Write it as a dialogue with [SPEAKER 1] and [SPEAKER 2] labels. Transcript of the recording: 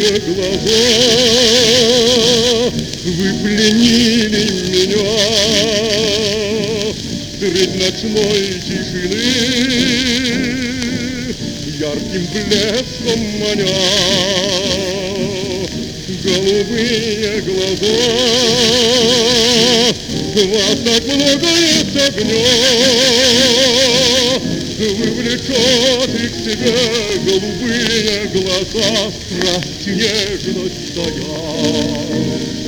[SPEAKER 1] глаза, вы пленили меня средь ночной тишины, ярким блеском маня. Голубые глаза, вас так много есть огня, вы влечете к себе голубые глаза, страсть и нежность тая.